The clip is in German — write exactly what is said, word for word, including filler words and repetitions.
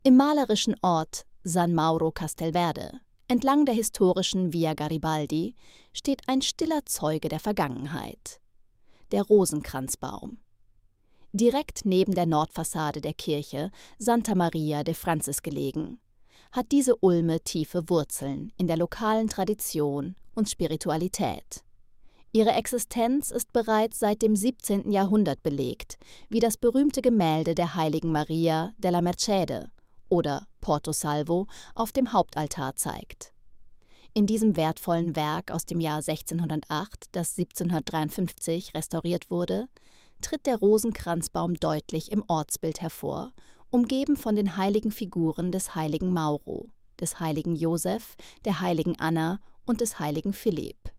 Im malerischen Ort San Mauro Castelverde, entlang der historischen Via Garibaldi, steht ein stiller Zeuge der Vergangenheit: der Rosenkranzbaum. Direkt neben der Nordfassade der Kirche Santa Maria de Francis gelegen, hat diese Ulme tiefe Wurzeln in der lokalen Tradition und Spiritualität. Ihre Existenz ist bereits seit dem siebzehnten Jahrhundert belegt, wie das berühmte Gemälde der heiligen Maria della Mercede oder Porto Salvo auf dem Hauptaltar zeigt. In diesem wertvollen Werk aus dem Jahr sechzehnhundertacht, das siebzehnhundertdreiundfünfzig restauriert wurde, tritt der Rosenkranzbaum deutlich im Ortsbild hervor, umgeben von den heiligen Figuren des heiligen Mauro, des heiligen Josef, der heiligen Anna und des heiligen Philipp.